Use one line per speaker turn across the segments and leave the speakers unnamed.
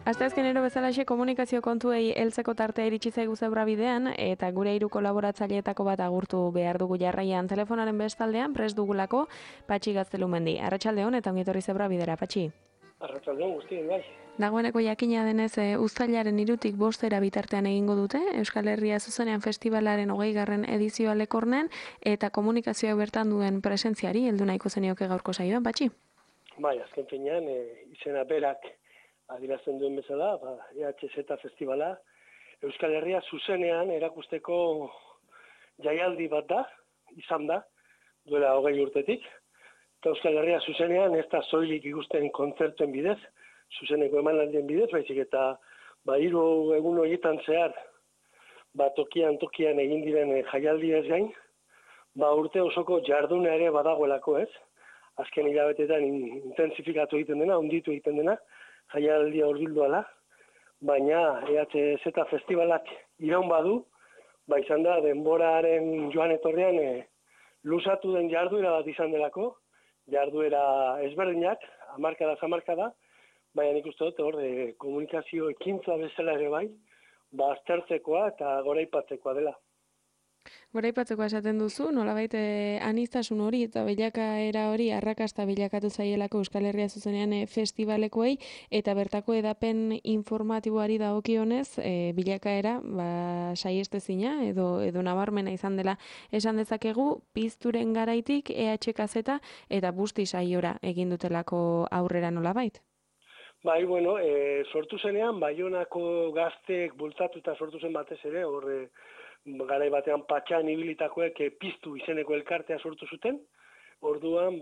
Asteazkenero bezalaxe komunikazio kontuei heltzeko tartea iritsi zaigu Zebra bidean eta gure 3 kolaboratzaileetako bat agurtu behar dugu jarraian telefonaren bestaldean prest dugulako Patxi Gaztelumendi. Arratsaldeon eta ongi etorri Zebra bidera, Patxi.
Arratsaldeon guztien bai.
Dagoeneko jakina denez uztailaren 3tik 5 bitartean egingo dute Euskal Herria zuzenean festivalaren 20. edizioa Lekornen eta komunikazioa bertan duen presentziari heldu nahiko zenioke gaurko saioan, Patxi.
Bai, azken finean izena berak adierazten duen bezala, EHZ Festivala Euskal Herria zuzenean erakusteko jaialdi bat da, izan da, duela 20 urtetik. Eta Euskal Herria zuzenean ez da soilik ikusten kontzertuen bidez, zuzeneko emanaldien bidez, baizik eta 3 egun horietan zehar tokian egin diren jaialdiez gain, urte osoko jarduna ere badagoelako ez. Azken hilabetetan intensifikatu egiten dena, hunditu egiten dena, jaialdia hurbildu ala, baina EHZ Festivalak iraun badu, izan da denboraren joan etorrean luzatu den jarduera bat izan delako, jarduera ezberdinak, hamarkada, baina nik uste dut hor komunikazio ekintza bezala ere bai, aztertzekoa eta goraipatzekoa dela.
Goraipatzeko esaten duzu, nolabait aniztasun hori eta bilakaera hori arrakasta bilakatu zaielako Euskal Herria zuzenean festivalekoei eta bertako edapen informatiboari dagokionez bilakaera saiestezina edo nabarmena izan dela esan dezakegu pizturen garaitik EHKZ eta busti saiora egin dutelako aurrera nolabait.
Bai, sortu zenean, Baionako gazteek bultzatuta sortu zen batez ere, garai batean patxan ibilitakoek piztu izeneko elkartea sortu zuten. Orduan,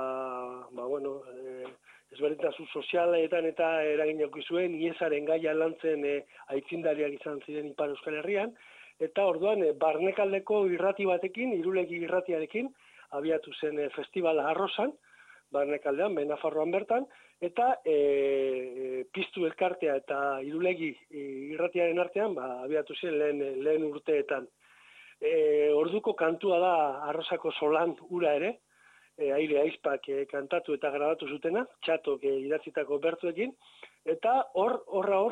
ezberdintasun sozialetan eta eragin eduki zuen, iesaren gaia lantzen aitzindariak izan ziren Ipar Euskal Herrian, eta orduan barnekaldeko irrati batekin, Irulegi irratiarekin, abiatu zen festivala Arrosan, barnekaldean, Nafarroan bertan, eta piztu elkartea eta Irulegi irratiaren artean, abiatu zen lehen urteetan. Orduko kantua da Arrosako Solan ura ere, Aire Aizpak kantatu eta grabatu zutena, txatok idatzitako bertuekin, eta hor,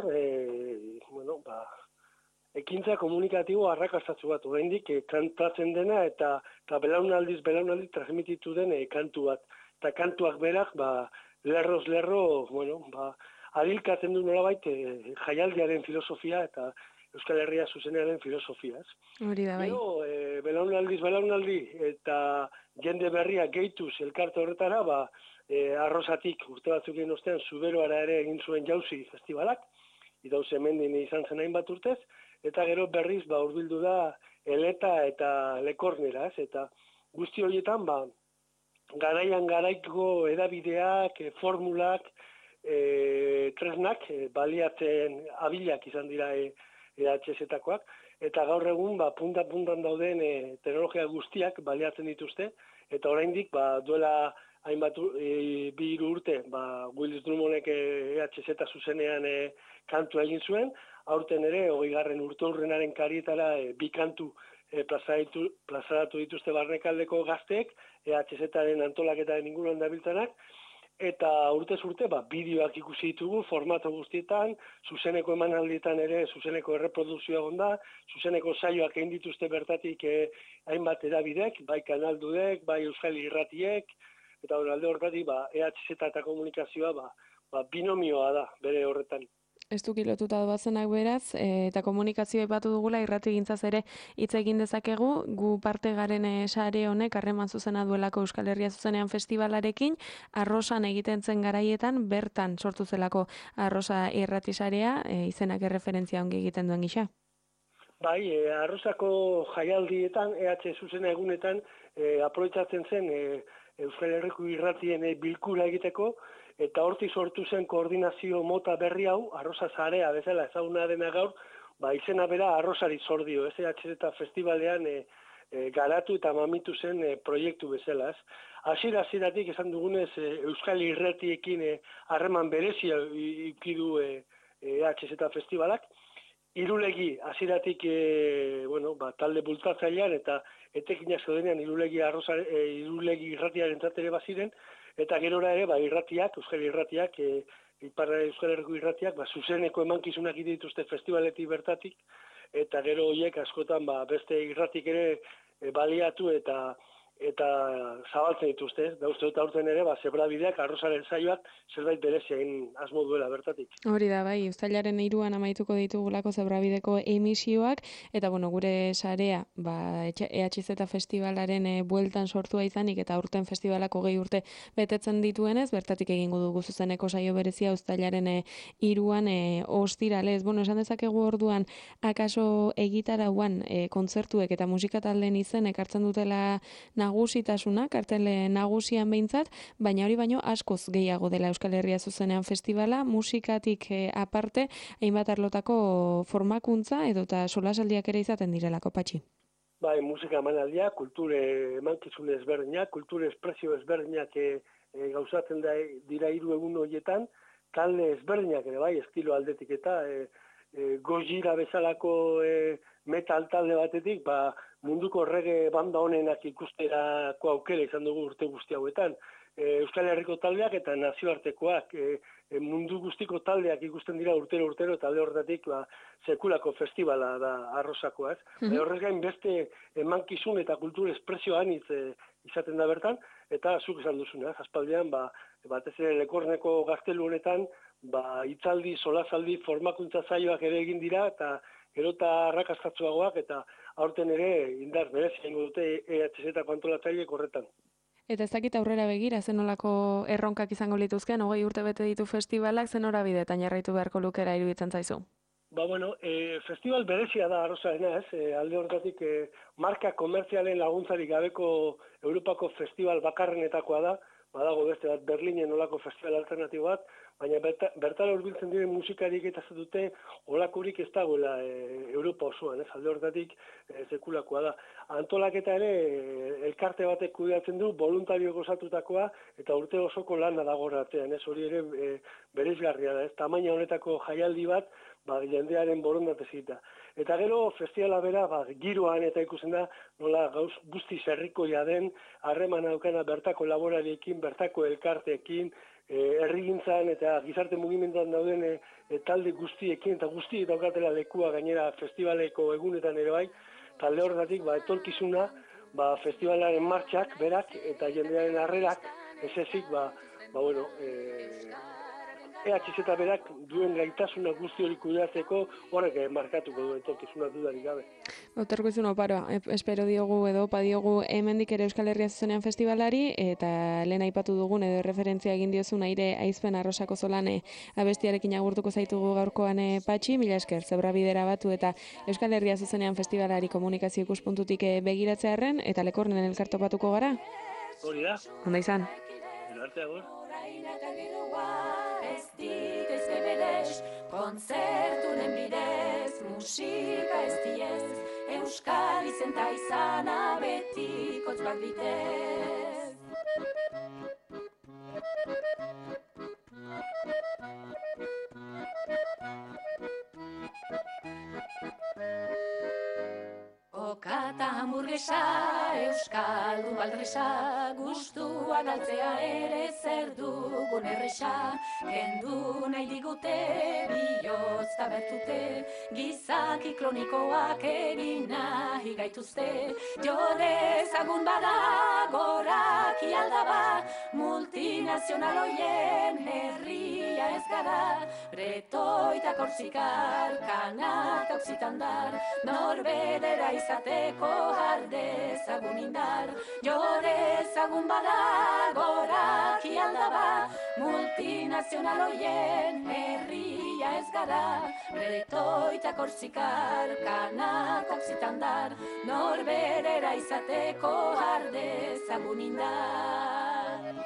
ekintza komunikatibo arrakastatzu bat, oraindik kantatzen dena eta belaunaldi transmititu den kantu bat. Eta kantuak berak, lerroz lerro, adilkatzen du nolabait jaialdiaren filosofia eta Euskal Herria zuzenearen filosofia.
Hori da bai.
Belaunaldi eta jende berria gehituz elkarte horretara, Arrosatik urte batzuken ostean Zuberoara ere egin zuen jauzi festivalak, idauz hemendin izan zen hainbat urtez, eta gero berriz hurbildu da Eleta eta Lekornera, eta guzti horietan, garaiko edabideak, formulak, tresnak, baliatzen abilak izan dira EHZ-takoak, eta gaur egun puntan dauden teknologia guztiak baliatzen dituzte, eta oraindik duela hainbat 2 urte, Willis Drummondek EHZ zuzenean kantu egin zuen, aurten ere 20. urteurrenaren karietara 2 kantu plazaratu dituzte barnekaldeko gazteek, EHZ-aren antolaketaren inguruan dabiltzanak, eta urtez urte bideoak ikusi ditugu formato guztietan, zuzeneko emanaldietan ere zuzeneko erreprodukzioa egon da, zuzeneko saioak egin dituzte bertatik hainbat edabidek, bai kanaldudek, bai Euskal Irratiek, eta alde horretatik EHZ eta komunikazioa binomioa da bere horretan.
Estuki lotuta doazenak beraz, eta komunikazioa aipatu dugula irratigintzaz ere hitz egin dezakegu, gu parte garen sare honek harreman zuzena duelako Euskal Herria zuzenean festivalarekin, Arrosan egiten zen garaietan, bertan sortu zelako Arrosa irratisarea, izenak erreferentzia ongi egiten duen gisa.
Bai, Arrosako jaialdietan, EH zuzena egunetan, aprobetxatzen zen Euskal Herriko irratien bilkura egiteko, eta hortik sortu zen koordinazio mota berri hau, Arrosa Zarea bezala ezaguna dena gaur, izena bera Arrosari zor dio, EHZ Festivalean garatu eta mamitu zen proiektu bezala. Hasieratik esan dugunez Euskal Irratiekin harreman berezia ikidu EHZ Festivalak, Irulegi hasieratik talde bultzatzailean eta etekinak zeudenean Irulegi irratiaren ere baziren, eta gerora ere irratiak, Euskal Irratiak Ipar Euskal Herriko irratiak, zuzeneko emankizunak dituzte festivaletik bertatik, eta gero horiek askotan beste irratik ere baliatu eta zabaltzen dituzte. Da uste dut aurten ere, Zebrabideak, Arrozaren saioak, zerbait berezia egin asmo duela bertatik.
Hori da, bai, uztailaren 3an amaituko ditugulako Zebrabideko emisioak, eta gure sarea, EHZ Festivalaren bueltan sortua izanik, eta aurten festivalak 20 urte betetzen dituenez, bertatik egingo dugu zuzeneko saio berezia uztailaren 3an ostiralez. Esan dezakegu orduan, akaso egitarauan kontzertuek eta musikataldeen izenek hartzen dutela nagusitasuna, kartele nagusian behintzat, baina hori baino askoz gehiago dela Euskal Herria zuzenean festivala, musikatik aparte, hainbat arlotako formakuntza edota solasaldiak ere izaten direlako, Patxi.
Bai, musika emanaldia, kulture emankizun ezberdinak, kulture espresio ezberdinak gauzatzen dira 3 egun horietan, talde ezberdinak ere bai, estilo aldetik eta Gojira bezalako metal talde batetik, munduko reggae banda honenak ikusterako aukera izan dugu urte guzti hauetan. Euskal Herriko taldeak eta nazioartekoak, mundu guztiko taldeak ikusten dira urtero, eta alde horretatik sekulako festivala da Arrosakoa. Horrez gain beste emankizun eta kultur espresio anitz izaten da bertan, eta zuk esan duzuna, aspaldian, batez ere Lekorneko gaztelu honetan, hitzaldi, solasaldi, formakuntza zaioak ere egin dira, eta gero eta arrakastatsuagoak, eta aurten ere indar berezia ingo dute EHZ-ko antolatzaileek horretan.
Eta ez dakit aurrera begira, zenolako erronkak izango lituzkean, 20 urte bete ditu festivalak, zen norabideetan jarraitu beharko lukera iruditzen zaizu?
Festival berezia da Arrozarena, alde horretatik marka komertzialen laguntzarik gabeko Europako festival bakarrenetakoa da, badago beste bat Berlinen olako festival alternatibo bat, baina bertara hurbiltzen diren musikarik eta dute olakurik ez dagoela Europa osoan, alde horretatik sekulakoa da. Antolaketa ere elkarte batek kudeatzen du, voluntario osatutakoa eta urte osoko lana dago artean, hori ere bereizgarria da, tamaina honetako jaialdi bat, jendearen borondatez egita. Eta gero festivala bera, giroan eta ikusten da, nola gauz guzti zerrikoia den, harreman daukana bertako laborariekin, bertako elkarteekin, herrigintzan eta gizarte mugimenduan dauden talde guztiekin, eta guzti daukatela lekua gainera festivaleko egunetan ere bai, talde horretatik etorkizuna, festivalaren martxak, berak, eta jendearen harrerak, ez ezik, EHZ berak duen gaitasuna guzti hori kudeatzeko horrek markatuko duen etorkizuna dudarik gabe.
Etorkizun oparoa, espero diogu edo opa diogu hemendik ere Euskal Herria zuzenean festivalari, eta lehen aipatu dugun edo referentzia egin diozun aire aizpen Arrosako zolan abestiarekin agurtuko zaitugu gaurkoan Patxi, mila esker, Zebrabidera batu eta Euskal Herria zuzenean festivalari komunikazio ikuspuntutik begiratzearren, eta Lekornen elkartopatuko gara?
Hori da.
Onda izan?
Kontzertunen bidez, musika ez diez, Euskal izenta izana betikotz bat bitez. Okata hamburguesa, euskaldun baldresa, gustuan altzea ere zer dugun erresa, kendu nahi digute, bihotz tabertute, gizaki kronikoak egin nahi gaituzte, jodezagun bada, goraki aldaba, multinazional hoien herria ez gara, Breto eta Korsikar, Kanak Oksitandar, Norbedera izateko jardezagun indar, jodezagun bada, goraki aldaba, multinazional hoien herria ez gara, Breto eta Korsikar, Kanak Oksitandar, Norbedera izateko jardezagun indar.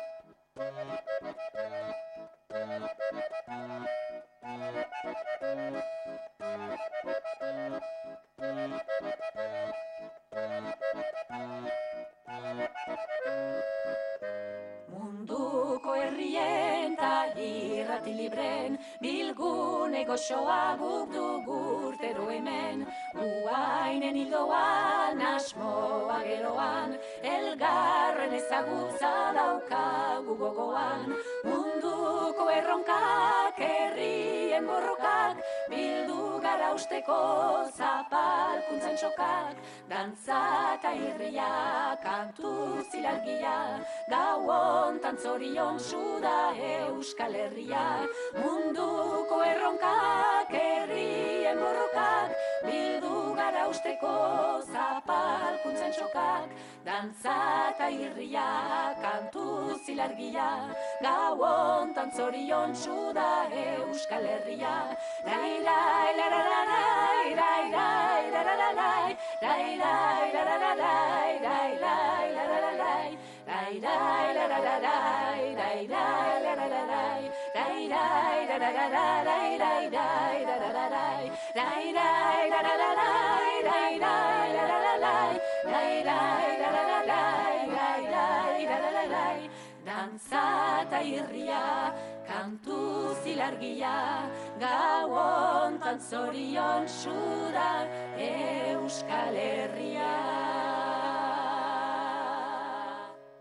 Munduko herrien ta irrati libren, bilgune goxoa guk dugu urtero hemen, uainen hildoan, asmoa geroan, elgarren ezagutza daukagu gogoan, mundu Munduko erronkak, herrien borrokak, bildu gara usteko zapalkuntzen sokak, dantza eta irria, kantu zilargia, gau hontan zorion da Euskal Herria. Munduko erronkak, herrien borrokak, bildu gara usteko zapalkuntzen sokak, dantza eta irria, kantu zilargia, gau hontan zorion da Euskal Herria. Lai, lai, la, la, la, lai, lai, lai, la, la, la, lai, lai, lai, la, la, la, lai, lai, lai, la, la, la, lai, lai, lai, la, la, la, lai, lai, lai, la, la, la, lai, lai, lai, la, la, la, la, lai, lai, lai, la, la, la, lai, lai, lai, la, la, la, lai, lai, lai, la, la, la, lai, lai, lai, la, la, la, lai, lai, lai, la, la, la, lai, dantza eta irria, kantu zilargia, gau hontan zorion da